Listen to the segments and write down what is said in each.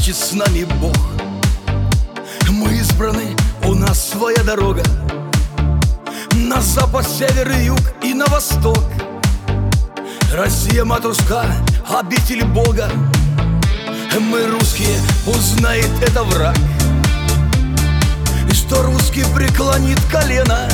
значит с нами Бог. Мы избраны, у нас своя дорога, на запад, север и юг и на восток. Россия, матушка, обитель Бога. Мы русские, узнает это враг, что русский преклонит колено,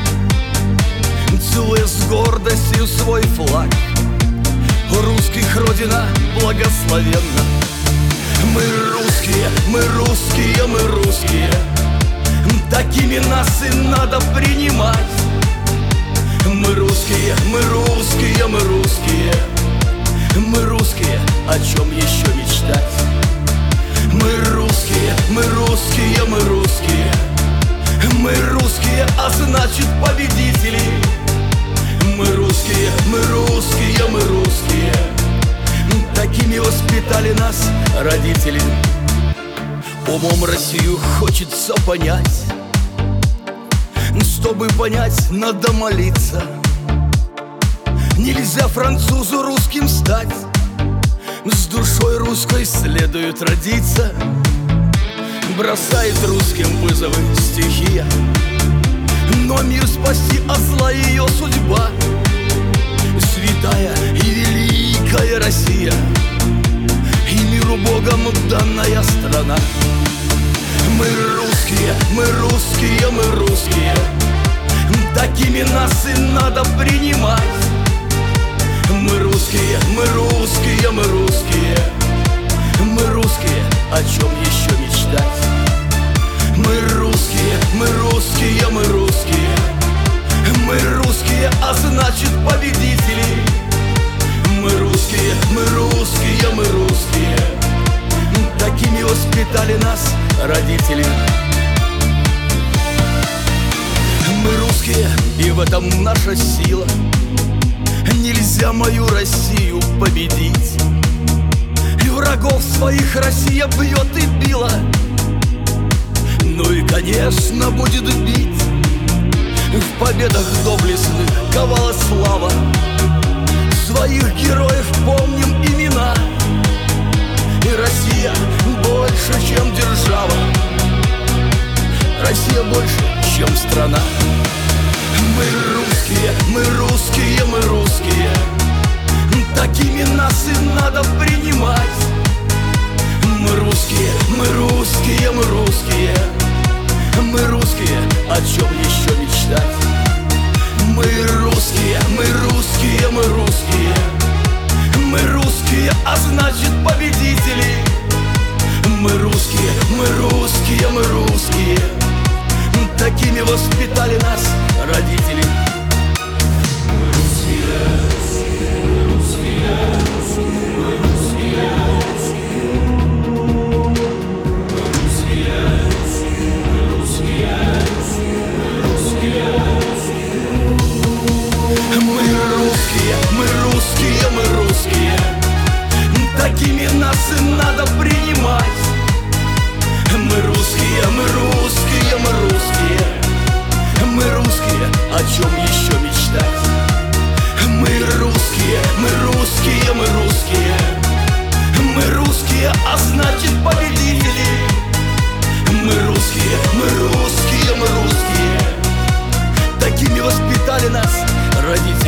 целуя с гордостью свой флаг. У русских родина благословенна. Мы русские, мы русские, мы русские, такими нас и надо принимать. Мы русские, мы русские, мы русские, мы русские, о чем еще мечтать? Мы русские, мы русские, мы русские, мы русские, а значит победители. Мы русские, мы русские, мы русские, такими воспитали нас родители. Умом Россию хочется понять, чтобы понять, надо молиться. Нельзя французу русским стать, с душой русской следует родиться. Бросает русским вызовы стихия, но мир спасти, а зла ее судьба. Святая и великая Россия, и миру Богом данная страна. Мы русские, мы русские, мы русские, такими нас и надо принимать. Мы русские, мы русские, мы русские, мы русские, о чем еще мечтать? Мы русские, мы русские, мы русские, мы русские, а значит победители. Мы русские, мы русские, мы русские, такими воспитали нас родители. Мы русские, и в этом наша сила. Нельзя мою Россию победить, и врагов своих Россия бьет и била. Ну и, конечно, будет бить. В победах доблестных ковала слава, своих героев помним имена. И Россия больше, чем держава, Россия больше, чем страна. Мы русские, мы русские, мы русские, такими нас и надо принимать. Мы русские, мы русские, мы русские, мы русские, о чем еще мечтать? Мы русские, мы русские, мы русские, мы русские, а значит победители. Мы русские, мы русские, мы русские, такими воспитали нас родители. Мы русские, мы русские, такими нас и надо принимать. Мы русские, мы русские, мы русские, мы русские, о чем еще мечтать? Мы русские, мы русские, мы русские, мы русские, а значит победители. Мы русские, мы русские, мы русские, такими воспитали нас родители.